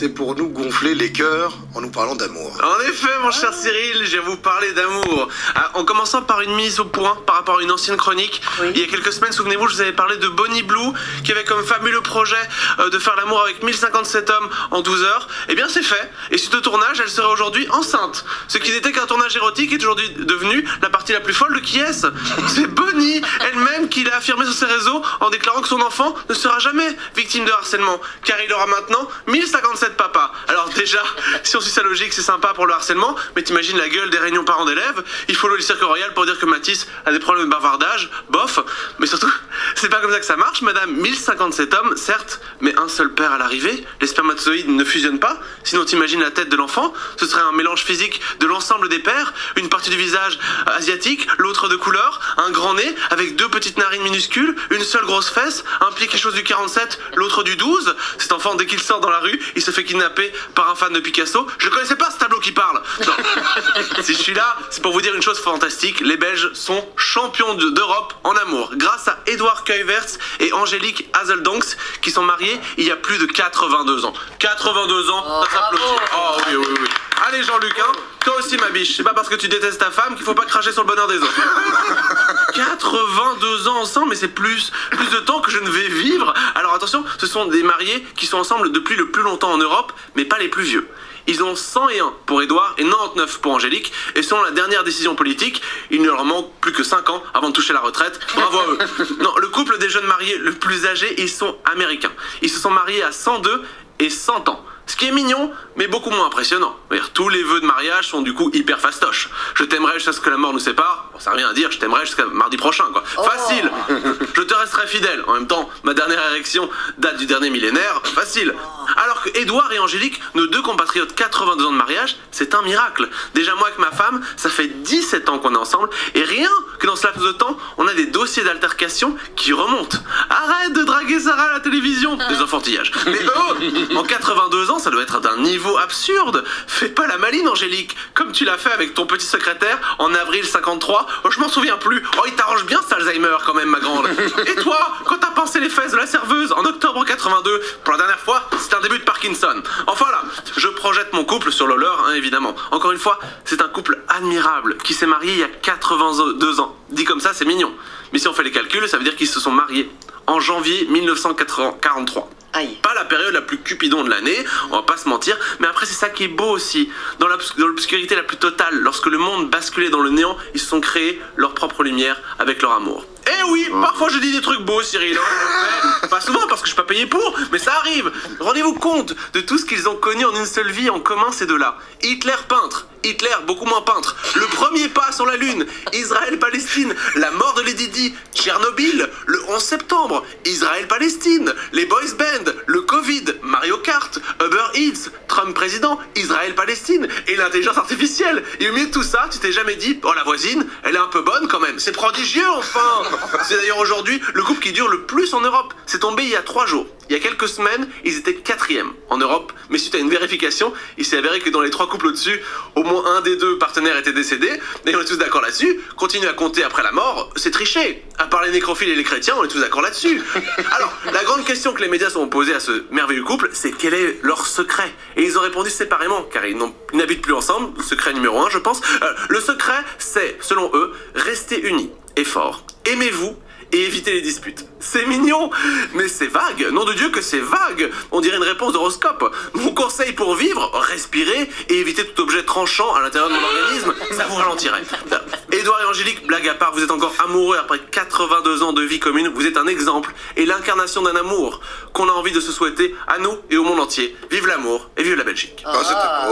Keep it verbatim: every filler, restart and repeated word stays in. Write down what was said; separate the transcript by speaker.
Speaker 1: c'est pour nous gonfler les cœurs en nous parlant d'amour.
Speaker 2: En effet, mon cher Cyril, je vais vous parler d'amour. Ah, en commençant par une mise au point par rapport à une ancienne chronique. Oui. Il y a quelques semaines, souvenez-vous, je vous avais parlé de Bonnie Blue, qui avait comme fabuleux projet euh, de faire l'amour avec mille cinquante-sept hommes en douze heures. Eh bien, c'est fait. Et suite au tournage, elle serait aujourd'hui enceinte. Ce qui n'était qu'un tournage érotique est aujourd'hui devenu la partie la plus folle de qui est-ce ? C'est Bonnie elle-même qui l'a affirmé sur ses réseaux en déclarant que son enfant ne sera jamais victime de harcèlement, car il aura maintenant mille cinquante-sept papas. Alors déjà, si on suit sa logique, c'est sympa pour le harcèlement, mais t'imagines la gueule des réunions parents d'élèves, il faut le cirque royal pour dire que Mathis a des problèmes de bavardage, bof, mais surtout, c'est pas comme ça que ça marche, madame. mille cinquante-sept hommes, certes, mais un seul père à l'arrivée, les spermatozoïdes ne fusionnent pas, sinon t'imagines la tête de l'enfant, ce serait un mélange physique de l'ensemble des pères, une partie du visage asiatique, l'autre de couleur, un grand nez avec deux petites narines minuscules, une seule grosse fesse, un pied qui chose du quarante-sept, l'autre du douze. Cet enfant, dès qu'il sort dans la rue, il se fait kidnapper par un fan de Picasso. Je connaissais pas ce tableau qui parle. Non. Si je suis là, c'est pour vous dire une chose fantastique. Les Belges sont champions d'Europe en amour, grâce à Edouard Kuyverts et Angélique Hazeldonks, qui sont mariés il y a plus de quatre-vingt-deux ans. quatre-vingt-deux ans,
Speaker 3: oh,
Speaker 2: ça s'applaudit. Oh oui, oui, oui. Allez Jean-Luc, hein, toi aussi ma biche, c'est pas parce que tu détestes ta femme qu'il faut pas cracher sur le bonheur des autres. quatre-vingt-deux ans ensemble, mais c'est plus, plus de temps que je ne vais vivre. Alors attention, ce sont des mariés qui sont ensemble depuis le plus longtemps en Europe, mais pas les plus vieux. Ils ont cent et un pour Edouard et quatre-vingt-dix-neuf pour Angélique, et selon la dernière décision politique, il ne leur manque plus que cinq ans avant de toucher la retraite. Bravo à eux. Non, le couple des jeunes mariés le plus âgés, ils sont américains. Ils se sont mariés à cent deux et cent ans. Ce qui est mignon, mais beaucoup moins impressionnant. Tous les vœux de mariage sont du coup hyper fastoches. Je t'aimerai jusqu'à ce que la mort nous sépare. Bon, ça n'a rien à dire, je t'aimerai jusqu'à mardi prochain, quoi. Oh. Facile. Je te resterai fidèle. En même temps, ma dernière érection date du dernier millénaire. Facile. Alors que Edouard et Angélique, nos deux compatriotes, quatre-vingt-deux ans de mariage, c'est un miracle. Déjà moi avec ma femme, ça fait dix-sept ans qu'on est ensemble, et rien que dans ce laps de temps, on a des dossiers d'altercation qui remontent. Arrête de draguer Sarah à la télévision. Des enfantillages. Mais eux, en quatre-vingt-deux ans, ça doit être d'un niveau absurde. Fais pas la maline, Angélique, comme tu l'as fait avec ton petit secrétaire en avril cinquante-trois. Oh, je m'en souviens plus. Oh, il t'arrange bien cet Alzheimer quand même, ma grande. Et toi, quand t'as pincé les fesses de la serveuse en octobre quatre-vingt-deux, pour la dernière fois, c'était un début de Parkinson. Enfin là, je projette mon couple sur le leur, hein, évidemment. Encore une fois, c'est un couple admirable qui s'est marié il y a quatre-vingt-deux ans. Dit comme ça, c'est mignon. Mais si on fait les calculs, ça veut dire qu'ils se sont mariés en janvier mille neuf cent quarante-trois. Aïe. Pas la période la plus cupidon de l'année, on va pas se mentir, mais après c'est ça qui est beau aussi. Dans l'obscurité la plus totale, lorsque le monde basculait dans le néant, ils se sont créés leur propre lumière avec leur amour. Eh oui, parfois je dis des trucs beaux, Cyril. Hein, pas souvent parce que je suis pas payé pour, mais ça arrive. Rendez-vous compte de tout ce qu'ils ont connu en une seule vie en commun, ces deux-là. Hitler peintre, Hitler beaucoup moins peintre, le premier pas sur la lune, Israël-Palestine, la mort de Lady Di, Tchernobyl, le onze septembre, Israël-Palestine, les boys band, le Covid, Mario Kart, Uber Eats, Trump président, Israël-Palestine et l'intelligence artificielle. Et au milieu de tout ça, tu t'es jamais dit, oh la voisine, elle est un peu bonne quand même. C'est prodigieux enfin. C'est d'ailleurs aujourd'hui le couple qui dure le plus en Europe. C'est tombé il y a trois jours. Il y a quelques semaines, ils étaient quatrième en Europe, mais suite à une vérification, il s'est avéré que dans les trois couples au-dessus, au moins un des deux partenaires était décédé, et on est tous d'accord là-dessus. Continuer à compter après la mort, c'est tricher. À part les nécrophiles et les chrétiens, on est tous d'accord là-dessus. Alors, la grande question que les médias sont posés à ce merveilleux couple, c'est quel est leur secret ? Et ils ont répondu séparément, car ils, ils n'habitent plus ensemble, secret numéro un, je pense. Euh, le secret, c'est, selon eux, rester unis et forts. Aimez-vous et éviter les disputes. C'est mignon, mais c'est vague. Nom de Dieu que c'est vague. On dirait une réponse d'horoscope. Mon conseil pour vivre, respirer et éviter tout objet tranchant à l'intérieur de mon organisme, ça vous ralentirait. Édouard et Angélique, blague à part, vous êtes encore amoureux après quatre-vingt-deux ans de vie commune. Vous êtes un exemple et l'incarnation d'un amour qu'on a envie de se souhaiter à nous et au monde entier. Vive l'amour et vive la Belgique.
Speaker 1: Oh, c'était beau.